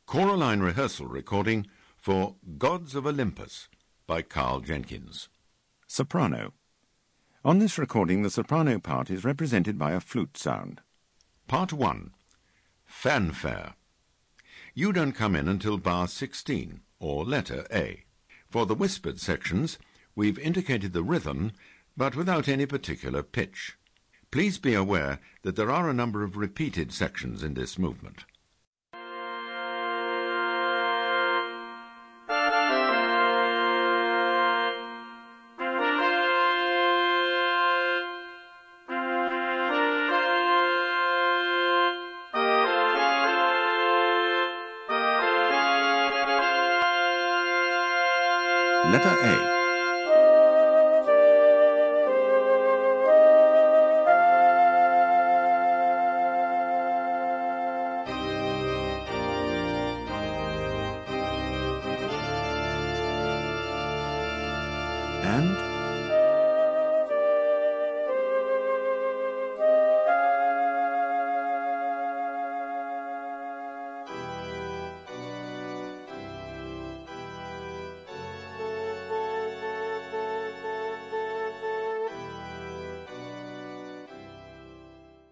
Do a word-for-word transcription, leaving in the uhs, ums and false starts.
Choraline rehearsal recording for Gods of Olympus by Carl Jenkins. Soprano. On this recording, the soprano part is represented by a flute sound. Part one. Fanfare. You don't come in until bar sixteen, or letter A. For the whispered sections, we've indicated the rhythm, but without any particular pitch. Please be aware that there are a number of repeated sections in this movement. Letter A. And